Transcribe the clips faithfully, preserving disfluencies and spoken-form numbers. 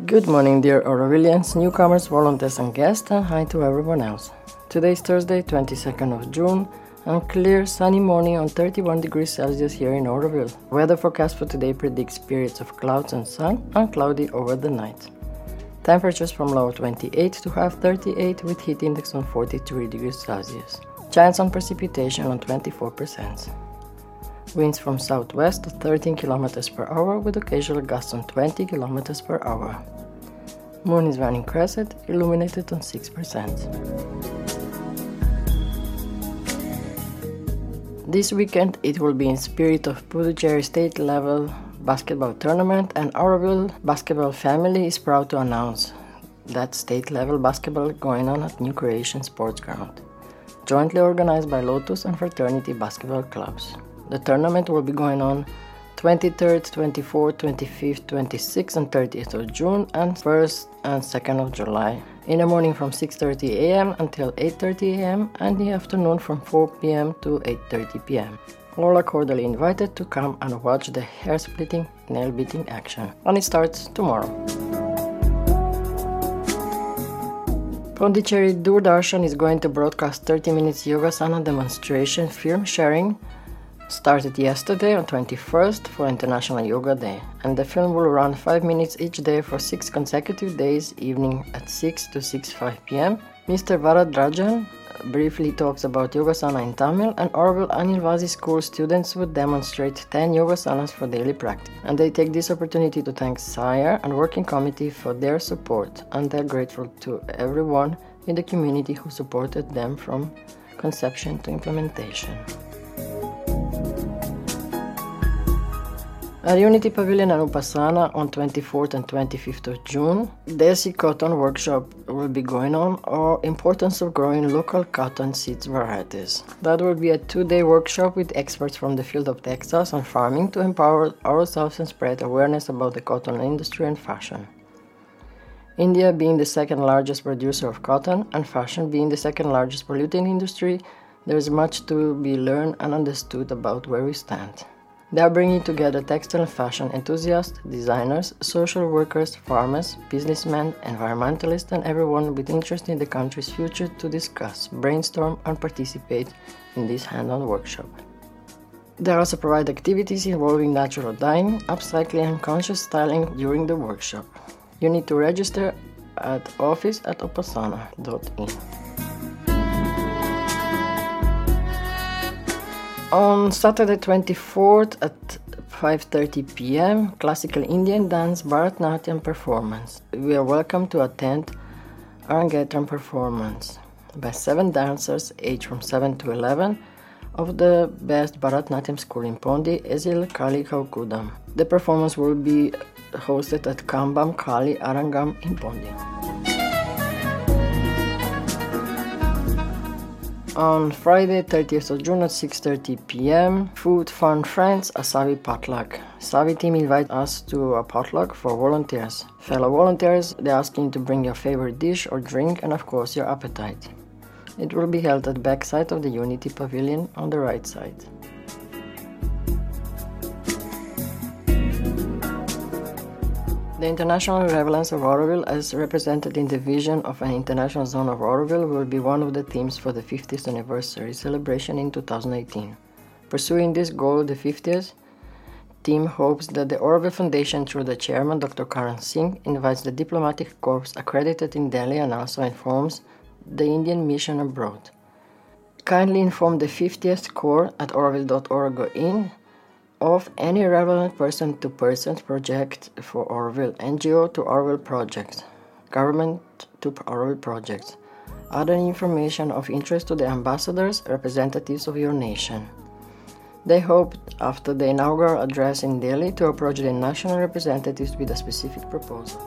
Good morning, dear Aurovilians, newcomers, volunteers and guests, and hi to everyone else. Today is Thursday, twenty-second of June, and clear, sunny morning on thirty-one degrees Celsius here in Auroville. Weather forecast for today predicts periods of clouds and sun, and cloudy over the night. Temperatures from low twenty-eight to high thirty-eight with heat index on forty-three degrees Celsius. Chance on precipitation on twenty-four percent. Winds from southwest at thirteen kilometers per hour with occasional gusts on twenty kilometers per hour. Moon is running crescent, illuminated on six percent. This weekend it will be in spirit of Puducherry state level basketball tournament, and Auroville basketball family is proud to announce that state level basketball going on at New Creation Sports Ground, jointly organized by Lotus and Fraternity basketball clubs. The tournament will be going on twenty-third, twenty-fourth, twenty-fifth, twenty-sixth and thirtieth of June and first and second of July. In the morning from six thirty a m until eight thirty a m and in the afternoon from four p m to eight thirty p m All are cordially invited to come and watch the hair-splitting, nail-beating action. And it starts tomorrow. Pondicherry Doordarshan is going to broadcast thirty minutes Yogasana demonstration film sharing started yesterday on twenty-first for International Yoga Day, and the film will run five minutes each day for six consecutive days, evening at six to six oh five p m Mister Varadrajan briefly talks about Yogasana in Tamil, and Auroville Anilvazi School students would demonstrate ten Yogasanas for daily practice. And they take this opportunity to thank S I R and Working Committee for their support, and they're grateful to everyone in the community who supported them from conception to implementation. At Unity Pavilion and Upasana on twenty-fourth and twenty-fifth of June, Desi Cotton Workshop will be going on, or importance of growing local cotton seeds varieties. That will be a two-day workshop with experts from the field of textiles and farming to empower ourselves and spread awareness about the cotton industry and fashion. India being the second largest producer of cotton and fashion being the second largest polluting industry, there is much to be learned and understood about where we stand. They are bringing together textile and fashion enthusiasts, designers, social workers, farmers, businessmen, environmentalists, and everyone with interest in the country's future to discuss, brainstorm, and participate in this hand-on workshop. They also provide activities involving natural dyeing, upcycling, and conscious styling during the workshop. You need to register at office at upasana dot in. On Saturday twenty-fourth at five thirty p m classical Indian dance Bharatnatyam performance. We are welcome to attend Arangetram performance by seven dancers aged from seven to eleven of the best Bharatnatyam school in Pondi, Ezil Kali Kaukudam. The performance will be hosted at Kambam Kali Arangam in Pondi. On Friday, thirtieth of June at six thirty p m, Food Fun Friends, a Savi potluck. Savi team invites us to a potluck for volunteers. Fellow volunteers, they ask you to bring your favorite dish or drink and of course your appetite. It will be held at the back side of the Unity Pavilion on the right side. The international relevance of Auroville, as represented in the vision of an international zone of Auroville, will be one of the themes for the fiftieth anniversary celebration in two thousand eighteen. Pursuing this goal, the fiftieth team hopes that the Auroville Foundation, through the chairman Doctor Karan Singh, invites the diplomatic corps accredited in Delhi and also informs the Indian mission abroad. Kindly inform the fiftieth Corps at auroville dot org in of any relevant person-to-person project for Auroville, N G O to Auroville projects, government to Auroville projects, other information of interest to the ambassadors, representatives of your nation. They hope, after the inaugural address in Delhi, to approach the national representatives with a specific proposal.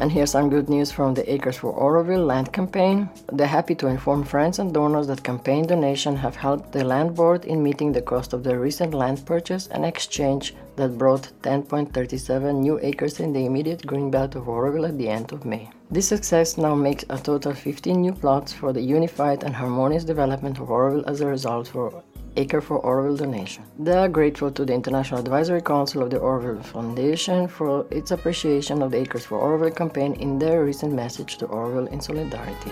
And here's some good news from the Acres for Oroville land campaign. They're happy to inform friends and donors that campaign donations have helped the land board in meeting the cost of their recent land purchase and exchange that brought ten point three seven new acres in the immediate greenbelt of Oroville at the end of May. This success now makes a total of fifteen new plots for the unified and harmonious development of Oroville as a result for Acre for Oroville donation. They are grateful to the International Advisory Council of the Oroville Foundation for its appreciation of the Acres for Oroville campaign in their recent message to Oroville in solidarity.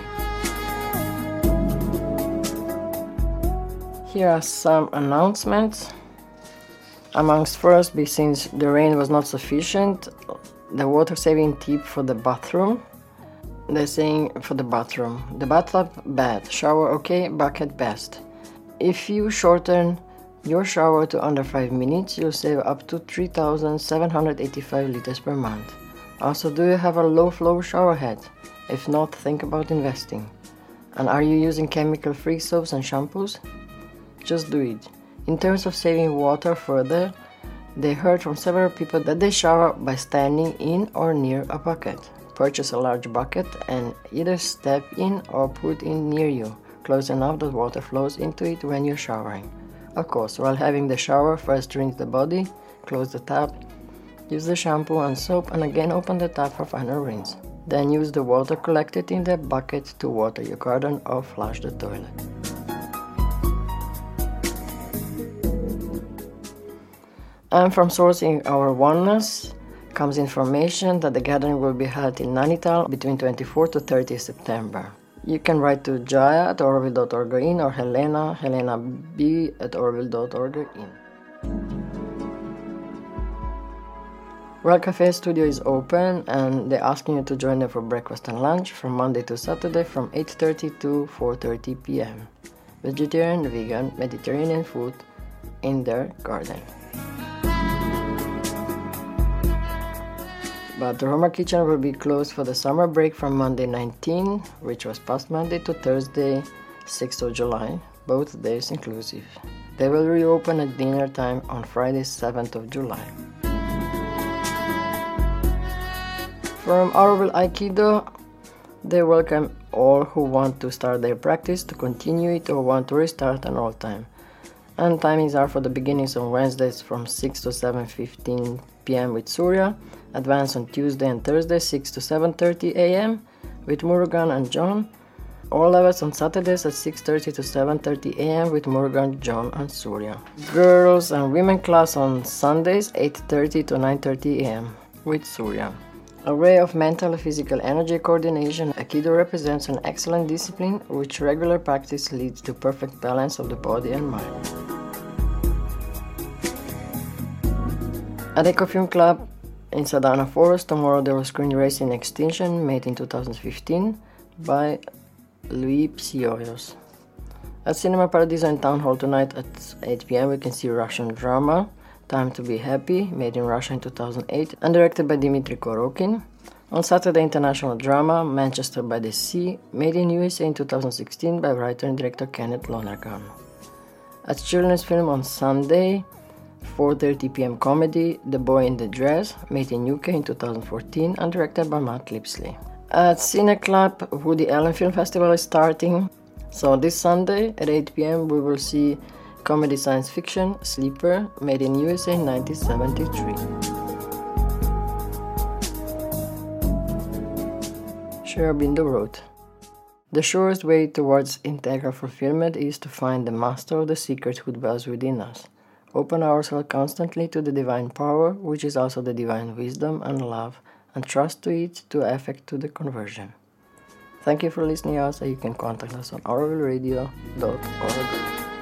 Here are some announcements. Amongst first, since the rain was not sufficient, the water saving tip for the bathroom. They're saying for the bathroom, the bathtub bad, shower okay, bucket best. If you shorten your shower to under five minutes, you'll save up to three thousand seven hundred eighty-five liters per month. Also, do you have a low flow shower head? If not, think about investing. And are you using chemical-free soaps and shampoos? Just do it. In terms of saving water further, they heard from several people that they shower by standing in or near a bucket. Purchase a large bucket and either step in or put in near you, close enough that water flows into it when you're showering. Of course, while having the shower, first rinse the body, close the tap, use the shampoo and soap, and again open the tap for final rinse. Then use the water collected in the bucket to water your garden or flush the toilet. And from Sourcing Our Oneness comes information that the gathering will be held in Nainital between twenty-fourth to thirtieth September. You can write to Jaya at oroville dot org in or Helena, Helena B at oroville dot org in. World Cafe Studio is open and they're asking you to join them for breakfast and lunch from Monday to Saturday from eight thirty to four thirty p m Vegetarian, vegan, Mediterranean food in their garden. But the Roma Kitchen will be closed for the summer break from Monday nineteenth, which was past Monday, to Thursday sixth of July, both days inclusive. They will reopen at dinner time on Friday seventh of July. From Oroville Aikido, they welcome all who want to start their practice to continue it or want to restart an old time. And timings are for the beginnings on Wednesdays from six to seven fifteen p m with Surya, advance on Tuesday and Thursday six to seven thirty a m with Murugan and John, all levels on Saturdays at six thirty to seven thirty a m with Murugan, John and Surya. Girls and women class on Sundays eight thirty to nine thirty a m with Surya. Array of mental and physical energy coordination, Aikido represents an excellent discipline which regular practice leads to perfect balance of the body and mind. At Ecofilm Club in Sadana Forest, tomorrow there will screen Racing Extinction, made in two thousand fifteen by Louis Psioios. At Cinema Paradiso in Town Hall tonight at eight p m we can see Russian drama Time to Be Happy, made in Russia in two thousand eight and directed by Dmitry Korokin. On Saturday, international drama Manchester by the Sea, made in U S A in two thousand sixteen by writer and director Kenneth Lonergan. At Children's Film on Sunday, four thirty p m comedy The Boy in the Dress, made in U K in two thousand fourteen and directed by Matt Lipsley. At Cine Club, Woody Allen Film Festival is starting. So this Sunday at eight p m we will see comedy science fiction Sleeper, made in U S A in nineteen seventy-three. Sri Aurobindo wrote, "The surest way towards integral fulfillment is to find the master of the secret who dwells within us. Open ourselves constantly to the divine power, which is also the divine wisdom and love, and trust to it to effect to the conversion." Thank you for listening to us, and you can contact us on oroville radio dot org.